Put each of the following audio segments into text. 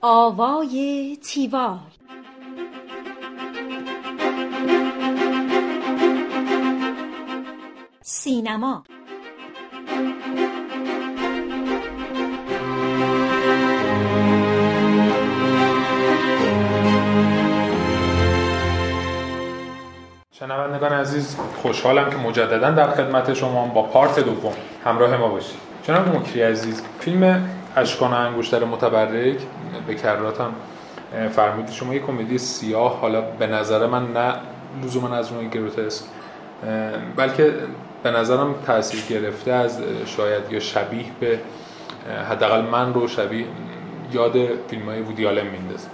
آوای تیوال. سینما. شنوندگان عزیز، خوشحالم که مجددا در خدمت شما با پارت دوم همراه ما باشید. جناب مکری عزیز، فیلم اشکان و انگشتر متبرک به کرات هم فرمودید شما یک کمدی سیاه، حالا به نظر من نه لزوما از نوع گروتسک، بلکه به نظرم تاثیر گرفته از شاید یا شبیه به، حداقل من رو شبیه یاد فیلم‌های وودی آلن میندازه.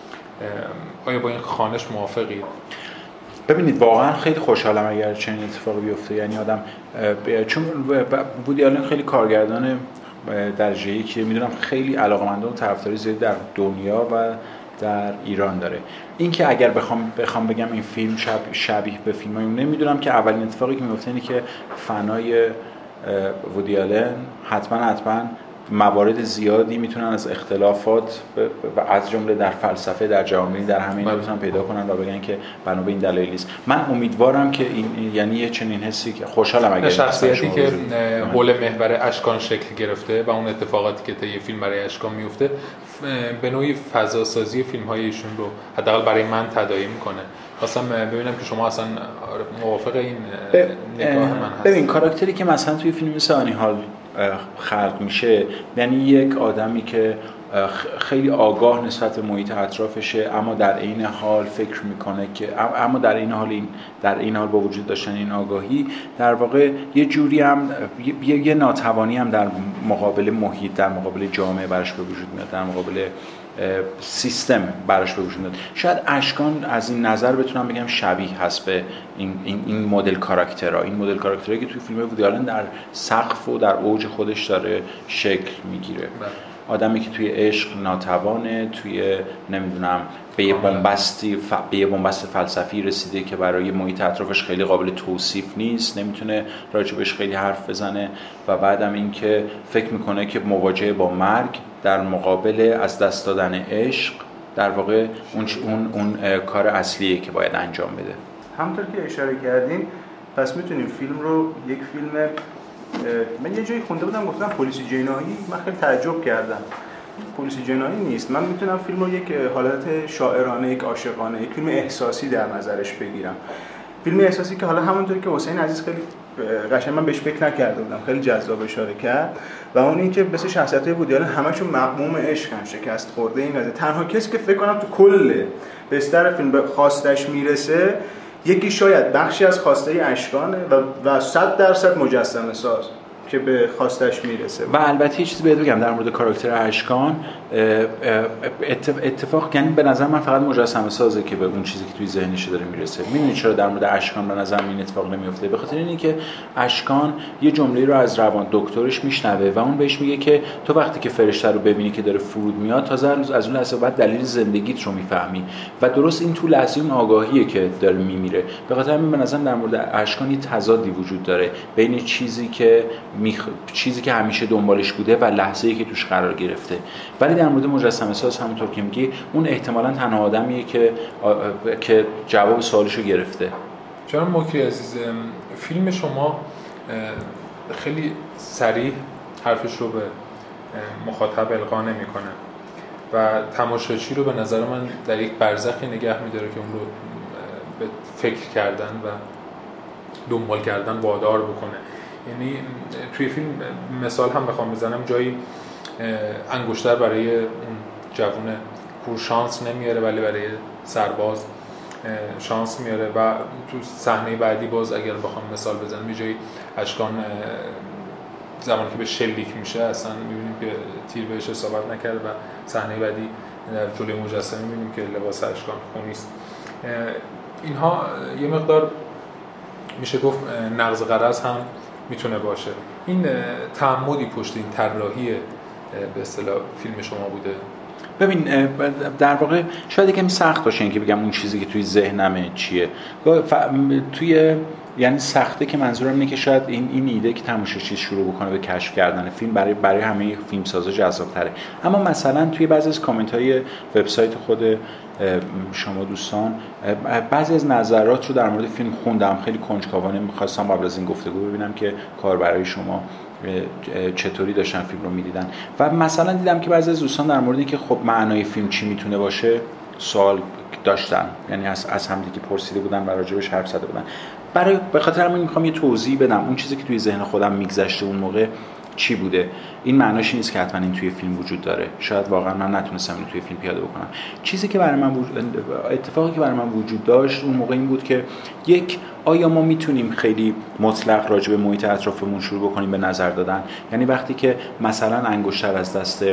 آیا با این خوانش موافقید؟ ببینید، واقعا خیلی خوشحالم اگر چنین اتفاقی بیفته. یعنی آدم چون وودی آلن خیلی کارگردان درجه یکیه، میدونم خیلی علاقه‌مندان و طرفداری زیادی در دنیا و در ایران داره. این که اگر بخوام بگم این فیلم شبیه به فیلمای اون، نمیدونم که اولین اتفاقی که میفته اینه که فنای وودی آلن حتما موارد زیادی میتونن از اختلافات و از جمله در فلسفه، در جامعه، در همه اینا بتونن پیدا کنن و بگن که بنا به این دلایل است. من امیدوارم که این، یعنی یه چنین حسی که خوشحالم اگر شخصیتی که حول محور اشکان شکل گرفته و اون اتفاقاتی که طی فیلم برای اشکان میفته به نوعی فضا سازی فیلم‌های ایشون رو حداقل برای من تداعی میکنه. خواستم ببینم که شما اصلا موافق این نگاه من هستید. ببین، کاراکتری که مثلا توی فیلم مثل آنی هال خلق میشه، یعنی یک آدمی که خیلی آگاه نسبت به محیط اطرافشه، اما در این حال فکر میکنه که در این حال با وجود داشتن این آگاهی در واقع یه جوری هم یه ناتوانی هم در مقابل محیط، در مقابل جامعه براش به وجود میاد، در مقابل سیستم براش به وجود میاد. شاید اشکان از این نظر بتونم بگم شبیه هست به این مدل کاراکترها، این مدل کاراکترهایی که توی فیلم وودی آلن در سقف و در اوج خودش داره شکل میگیره. آدمی که توی عشق ناتوانه، توی نمیدونم به یه بنبست فلسفی رسیده که برای محیط اطرافش خیلی قابل توصیف نیست، نمیتونه راجبش خیلی حرف بزنه و بعدم این که فکر میکنه که مواجهه با مرگ در مقابل از دست دادن عشق در واقع اون کار اصلیه که باید انجام بده. همونطور که اشاره کردین، پس میتونیم فیلم رو یک فیلم، من یه جایی خونده بودم گفتم پلیسی جنایی، من خیلی تعجب کردم. پلیسی جنایی نیست، من میتونم فیلم رو یک حالت شاعرانه، یک عاشقانه، یک فیلم احساسی در نظرش بگیرم. فیلم احساسی که حالا همونطوری که حسین عزیز خیلی قشنگ من بهش فکر نکرده بودم، خیلی جذاب اشاره کرد، و اون این که مثل شخصیت‌های وودی آلن همشون مغموم عشقن، شکست خورده این قضیه. تنها کسی که فکر کنم تو کل بستر فیلم به خواستش میرسه، یکی شاید بخشی از خواسته اشکانه و 100% مجسمه ساز که به خواستش میرسه. و البته یه چیزی بهت بگم در مورد کاراکتر اشکان، اتفاق یعنی به نظر من فقط مجسمه سازه که به اون چیزی که توی ذهنش داره میرسه. میدونی چرا در مورد اشکان به نظر من این اتفاق نمیفته؟ به خاطر اینه که اشکان یه جمله رو از روان دکترش میشنوه و اون بهش میگه که تو وقتی که فرشته رو ببینی که داره فرود میاد، تازه از اون لحظه بعد دلیل زندگیت رو میفهمی و درست این تو لحظه اون آگاهیه که داره میمیره. به خاطر همین به نظر من در مورد اشکان یه تضادی وجود داره بین چیزی که همیشه دنبالش بوده و لحظه‌ای که توش قرار گرفته. ولی در مورد مجسمه ساز همونطور که میگی، اون احتمالاً تنها آدمیه که جواب سوالشو گرفته. جناب مکری عزیز، فیلم شما خیلی صریح حرفش رو به مخاطب القا نمی‌کنه و تماشاچی رو به نظر من در یک برزخی نگه می‌داره که اون رو به فکر کردن و دنبال کردن وادار بکنه. یعنی توی فیلم مثال هم بخوام بزنم، جایی انگشتر برای اون جوون پور شانس نمیاره ولی برای سرباز شانس میاره و تو صحنه بعدی باز اگر بخوام مثال بزنم، یه جایی اشکان زمانی که به شلیک میشه اصلا میبینیم که تیر بهش اصابت نکرده و صحنه بعدی در جلوی مجسمه میبینیم که لباس اشکان خونیست. اینها یه مقدار میشه گفت نقض غرض هم میتونه باشه. این تعمدی پشت این طراحی به اصطلاح فیلم شما بوده؟ ببین در واقع شاید یکم سخت باشه اینکه بگم اون چیزی که توی ذهنمه چیه. توی یعنی سخته که منظورم اینه که شاید این ایده که تماشاچی شروع بکنه به کشف کردن فیلم برای همه فیلمسازا جذاب‌تره. اما مثلا توی بعضی از کامنت‌های وبسایت خود شما دوستان بعضی از نظرات رو در مورد فیلم خوندم، خیلی کنجکاوانه می‌خواستم قبل از این گفتگو ببینم که کاربرای شما چطوری داشتن فیلم رو می‌دیدن و مثلا دیدم که بعضی از دوستان در مورد اینکه خب معنای فیلم چی میتونه باشه سوال داشتن، یعنی از همدیگه پرسیده بودن و راجبش حرف زده بودن. به خاطر همین میخوام یه توضیح بدم اون چیزی که توی ذهن خودم میگذشته اون موقع چی بوده. این معناش نیست که حتما این توی فیلم وجود داره، شاید واقعا من نتونستم اینو توی فیلم پیاده بکنم. چیزی که برای من اتفاقی که برای من وجود داشت اون موقع این بود که آیا ما میتونیم خیلی مطلق راجع به محیط اطرافمون شروع بکنیم به نظر دادن؟ یعنی وقتی که مثلا انگشتر از دست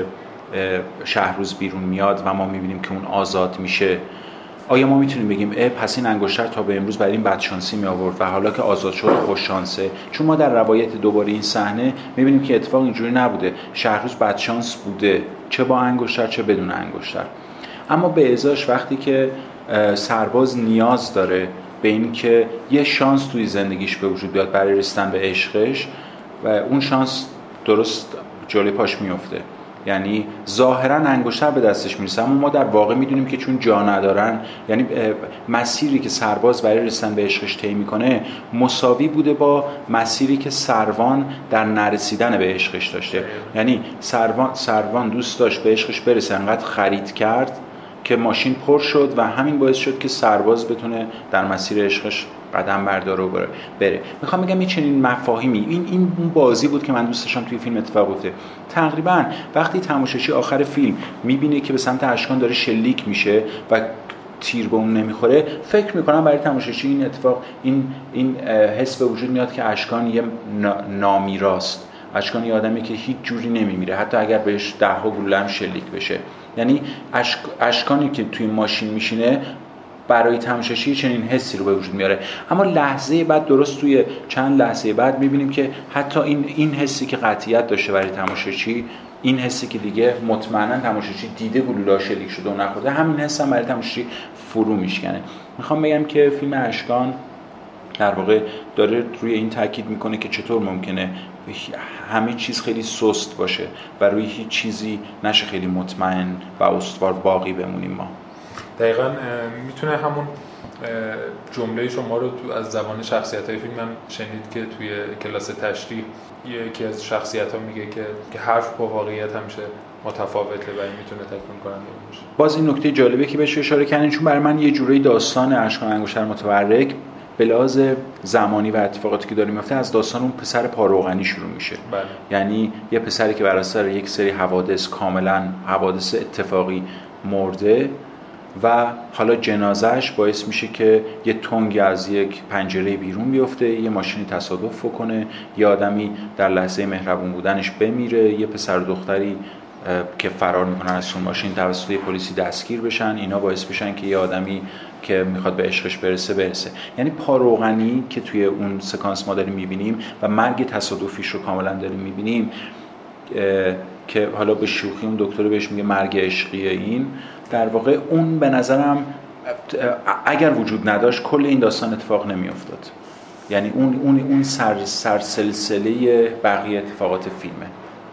شهروز بیرون میاد و ما میبینیم که اون آزاد میشه، آیا ما میتونیم بگیم پس این انگشتر تا به امروز برای این بدشانسی می آورد و حالا که آزاد شد خوش شانسه؟ چون ما در روایت دوباره این صحنه میبینیم که اتفاق اینجوری نبوده، شهروز بدشانس بوده، چه با انگشتر چه بدون انگشتر. اما به ازاش وقتی که سرباز نیاز داره به این که یه شانس توی زندگیش به وجود بیاد برای رسیدن به عشقش و اون شانس درست جلوی پاش میفته، یعنی ظاهرا انگشتر به دستش میرسه اما ما در واقع میدونیم که چون جا ندارن، یعنی مسیری که سرباز برای رسیدن به عشقش طی میکنه مساوی بوده با مسیری که سروان در نرسیدن به عشقش داشته. یعنی سروان دوست داشت به عشقش برسه، انقدر خرید کرد که ماشین پر شد و همین باعث شد که سرباز بتونه در مسیر عشقش قدم برداره و بره. میخوام بگم این چنین مفاهیمی این بازی بود که من دوست داشتم توی فیلم اتفاق بیفته. تقریبا وقتی تماشاچی آخر فیلم میبینه که به سمت اشکان داره شلیک میشه و تیر به اون نمیخوره، فکر میکنم برای تماشاچی این اتفاق این حس به وجود میاد که اشکان یه نامیراست، اشکان یه آدمی که هیچ جوری نمیمیره حتی اگر بهش 10 گلوله هم شلیک بشه. یعنی اشکانی که توی ماشین میشینه برای تماشاچی چنین حسی رو به وجود میاره. اما لحظه بعد، درست توی چند لحظه بعد، میبینیم که حتی این حسی که قطعیت داشته برای تماشاچی، این حسی که دیگه مطمئنا تماشاچی دیده گلوله شلیک شده و نخورده، همین حس هم برای تماشاچی فرو میشکنه. میخوام بگم که فیلم اشکان در واقع داره روی این تاکید میکنه که چطور ممکنه همه چیز خیلی سست باشه و روی هیچ چیزی نشه خیلی مطمئن و استوار باقی بمونیم ما. دقیقاً میتونه همون جمله شما رو از زبان شخصیت‌های فیلم هم شنید که توی کلاس تشریح یکی از شخصیت‌ها میگه که حرف با واقعیت همیشه متفاوته و این میتونه تکمیل کننده باشه. باز این نکته جالبه که بهش اشاره کردین، چون برای من یه جورایی داستان اشکان انگشتر متورک به لحاظ زمانی و اتفاقاتی که داره میفته از داستان اون پسر پاروغنی شروع میشه. بله. یعنی یه پسری که بر اثر یک سری حوادث، کاملا حوادث اتفاقی، مرده و حالا جنازهش باعث میشه که یه تنگی از یک پنجره بیرون بیفته، یه ماشینی تصادف کنه، یه آدمی در لحظه مهربون بودنش بمیره، یه پسر و دختری که فرار میکنن از اون ماشین توسط پلیسی دستگیر بشن، اینا باعث بشن که یه آدمی که میخواد به عشقش برسه. یعنی پاروغنی که توی اون سکانس ما داریم میبینیم و مرگ تصادفیش رو کاملا داریم میبینیم که حالا به شوخی اون دکتر بهش میگه مرگ عشقیه، این در واقع اون به نظرم اگر وجود نداشت کل این داستان اتفاق نمیافتاد. یعنی اون سلسله بقیه اتفاقات فیلمه.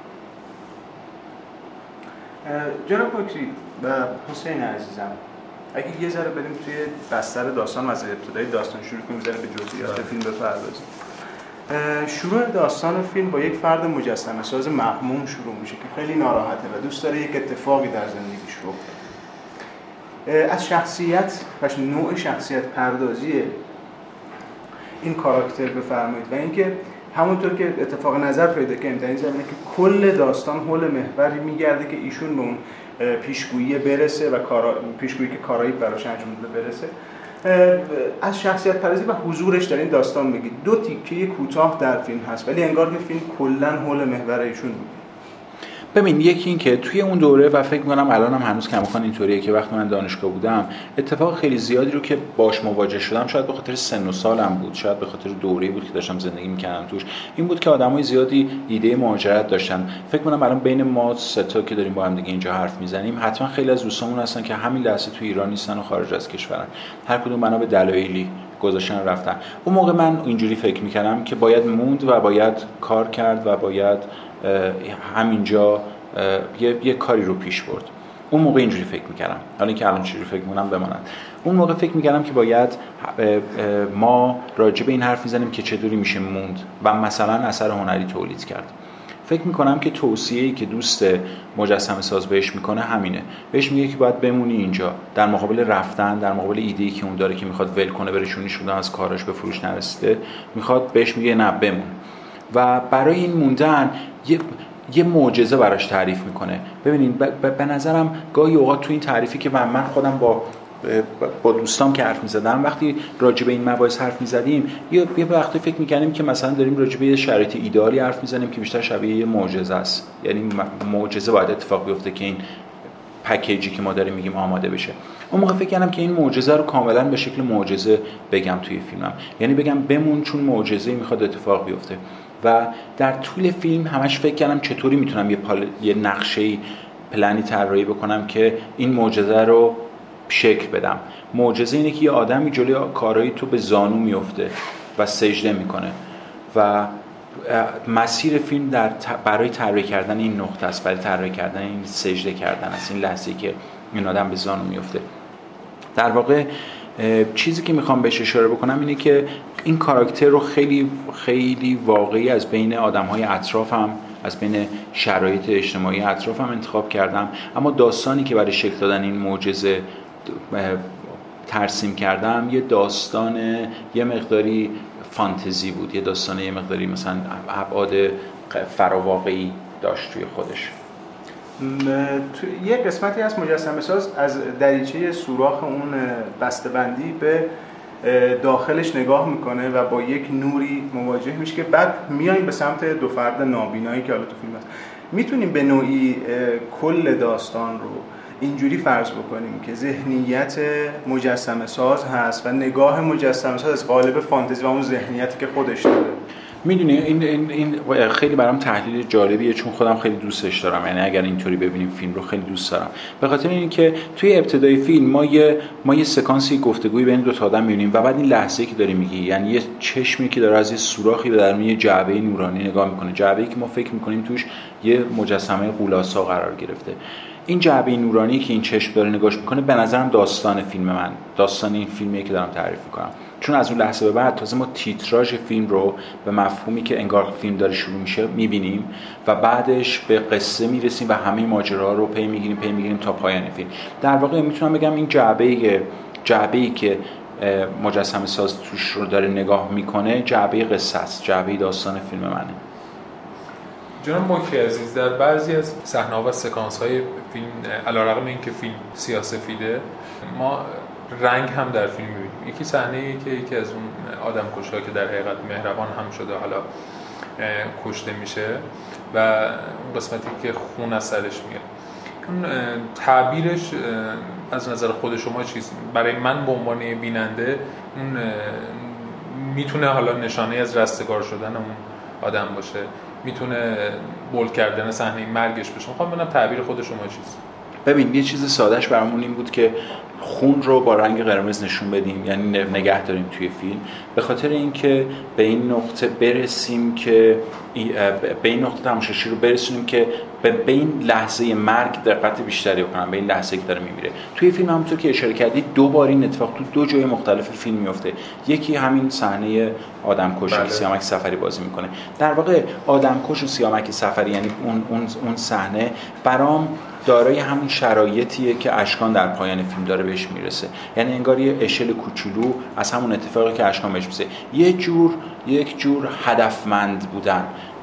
جناب بکری و حسین عزیزم، اگه یه ذره بریم توی بستر داستان و از ابتدای داستان شروع کنیم، ذره به جزئیات فیلم بپردازیم. شروع داستان فیلم با یک فرد مجسمه ساز محموم شروع میشه که خیلی ناراحته و دوست داره یک اتفاقی در زندگیش رخ بده. از شخصیت و نوع شخصیت پردازی این کاراکتر بفرمایید و اینکه همونطور که اتفاق نظر پیدا کردیم در این زمینه که کل داستان حول محوری میگرده که ایشون به اون پیشگویی برسه و پیشگویی که کارایی براش انجام بده برسه. از شخصیت پردازی و حضورش در این داستان بگید. 2 تیکه کوتاه در فیلم هست ولی انگار که فیلم کلا حول محور ایشون بود. ببین یکی این که توی اون دوره و فکر می‌کنم الانم هنوز کماکان اینطوریه که وقتی من دانشگاه بودم اتفاق خیلی زیادی رو که باش مواجه شدم، شاید به خاطر سن و سالم بود، شاید به خاطر دوره‌ای بود که داشتم زندگی می‌کردم توش، این بود که آدمای زیادی ایده مهاجرت داشتن. فکر می‌کنم الان بین ما سه تا که داریم با هم دیگه اینجا حرف می‌زنیم حتما خیلی از دوستامون هستن که همین لحظه تو ایران نیستن و خارج از کشورن، هر کدوم بنا به دلایلی گذاشتن رفتن. اون موقع من اینجوری فکر می‌کردم که باید موند و باید کار کرد و باید همینجا یه کاری رو پیش برد. اون موقع اینجوری فکر می‌کردم، حالا اینکه الان چجوری فکر می‌کنم بماند. اون موقع فکر می‌کردم که باید ما راجع به این حرف می‌زنیم که چطوری میشه موند و مثلا اثر هنری تولید کرد. فکر می‌کنم که توصیه‌ای که دوست مجسمه ساز بهش میکنه همینه، بهش میگه که باید بمونی اینجا، در مقابل رفتن، در مقابل ایده‌ای که اون داره که میخواد ول کنه برشونی شده از کاراش به فروش نرسیده، میخواد بهش میگه نه بمون. و برای این موندن یه معجزه براش تعریف میکنه. ببینین به نظرم گاهی اوقات تو این تعریفی که من خودم با دوستام که حرف می‌زدم، وقتی راجع به این مباحث حرف می‌زدیم یه وقتی فکر می‌کردیم که مثلا داریم راجع به یه شرایط ایدئالی حرف می‌زنیم که بیشتر شبیه یه معجزه است. یعنی معجزه باید اتفاق بیفته که این پکیجی که ما داریم میگیم آماده بشه. اون موقع فکر کردم که این معجزه رو کاملا به شکل معجزه بگم توی فیلمم، یعنی بگم بمون چون معجزه‌ای می‌خواد اتفاق بیفته. و در طول فیلم همش فکر کردم چطوری میتونم یه نقشه‌ای پلنی طراحی بکنم که این معجزه رو شکل بدم. معجزه اینه که یه آدمی جلوی کارهای تو به زانو میفته و سجده میکنه و مسیر فیلم برای طراحی کردن این نقطه است، برای طراحی کردن این سجده کردن است، این لحظه‌ای که این آدم به زانو میفته. در واقع چیزی که میخوام بهش اشاره بکنم اینه که این کاراکتر رو خیلی خیلی واقعی از بین آدم‌های اطرافم، از بین شرایط اجتماعی اطرافم انتخاب کردم، اما داستانی که برای شکل دادن این معجزه ترسیم کردم یه داستان یه مقداری فانتزی بود، یه داستان یه مقداری مثلا ابعاد فراواقعی داشت توی خودش. یه قسمتی از مجسمه ساز از دریچه سوراخ اون بسته‌بندی به داخلش نگاه میکنه و با یک نوری مواجه میشه که بعد میایم به سمت دو فرد نابینایی که حالا تو فیلم هست. میتونیم به نوعی کل داستان رو اینجوری فرض بکنیم که ذهنیت مجسمه ساز هست و نگاه مجسمه ساز از قالب فانتزی و اون ذهنیتی که خودش داره. میدونی این خیلی برام تحلیل جالبیه، چون خودم خیلی دوستش دارم، یعنی اگر اینطوری ببینیم فیلم رو خیلی دوست دارم، به خاطر اینکه توی ابتدای فیلم ما یه سکانسی گفتگویی بین دو تا آدم می‌بینیم و بعد این لحظه‌ای که داری میگی، یعنی یه چشمی که داره از یه سوراخی به درون یه جعبه نورانی نگاه میکنه، جعبه‌ای که ما فکر میکنیم توش یه مجسمه غول‌آسا قرار گرفته. این جعبه نورانی که این چشم داره نگاش میکنه به نظرم داستان فیلم من، داستان این فیلمیه که دارم تعریف میکنم، چون از اون لحظه به بعد تازه ما تیتراژ فیلم رو به مفهومی که انگار فیلم داره شروع میشه میبینیم و بعدش به قصه میرسیم و همه ماجراها رو پی میگیریم تا پایان فیلم. در واقع میتونم بگم این جعبه‌ای که مجسمه ساز توش رو داره نگاه میکنه جعبه قصه است، جعبه داستان فیلم منه. جناب مکری عزیز، در بعضی از صحنه‌ها و سکانس‌های فیلم علیرغم اینکه فیلم سیاه‌سفیده ما رنگ هم در فیلم می‌بینیم. یکی صحنه‌ای که یکی از اون آدم‌کش‌ها که در حقیقت مهربان هم شده حالا کشته میشه و اون قسمتی که خون از سرش میاد، اون تعبیرش از نظر خود شما چیست؟ برای من به عنوان بیننده اون میتونه حالا نشانه از رستگار شدن اون آدم باشه، میتونه بولد کردن صحنه مرگش باشه. میخوام ببینم تعبیر خود شما چیست؟ ببین یه چیز سادهش برامون این بود که خون رو با رنگ قرمز نشون بدیم، یعنی نگه داریم توی فیلم، به خاطر اینکه به این نقطه برسیم که به این نقطه تماشاچی رو برسونیم که به این لحظه مرگ دقت بیشتری بکنن، به این لحظه که داره میمیره. توی فیلم همونطور که اشاره کردید دو بار این اتفاق تو دو جای مختلف فیلم میفته. یکی همین صحنه آدمکش که سیامک سفری بازی میکنه. در واقع آدمکش و سیامک سفری، یعنی اون صحنه برام دارای همون شرایطیه که اشکان در پایان فیلم داره بهش میرسه، یعنی انگار یه اشل کوچولو از همون اتفاقی که اشکان بهش میرسه، یک جور هدفمند بودن.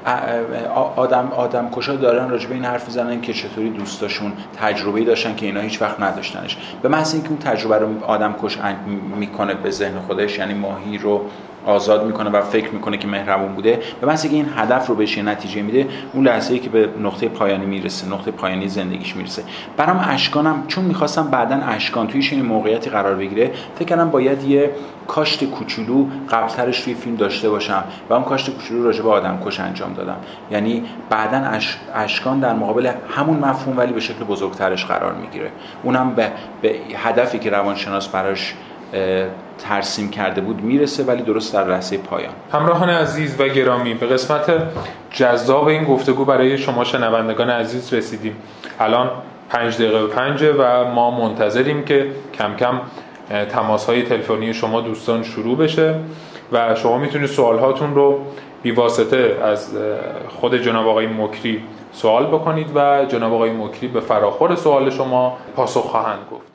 آدم کشا دارن راجع به این حرف میزنن که چطوری دوستاشون تجربه‌ای داشتن که اینا هیچ وقت نداشتنش. به محض اینکه اون تجربه رو آدم کش میکنه به ذهن خودش، یعنی ماهی رو آزاد میکنه و فکر میکنه که مهربون بوده، به محض اینکه این هدف رو بهش نتیجه میده، اون لحظه‌ای که به نقطه پایانی میرسه، نقطه پایانی زندگیش میرسه. برام اشکانم چون میخواستم بعداً اشکان توی این موقعیتی قرار بگیره، فکر کردم باید یه کاشت کوچولو قبلترش توی فیلم داشته باشم و اون کاشت کوچولو راجع به آدمکش انجام دادم. یعنی بعداً اشکان در مقابل همون مفهوم ولی به شکل بزرگترش قرار میگیره، اونم به هدفی که روانشناس براش ترسیم کرده بود میرسه، ولی درست در لحظه پایان. همراهان عزیز و گرامی، به قسمت جذاب این گفتگو برای شما شنوندگان عزیز رسیدیم. الان 5 دقیقه و 5 و ما منتظریم که کم کم تماس‌های تلفنی شما دوستان شروع بشه و شما میتونید سوالهاتون رو بی واسطه از خود جناب آقای مکری سوال بکنید و جناب آقای مکری به فراخور سوال شما پاسخ خواهند گفت.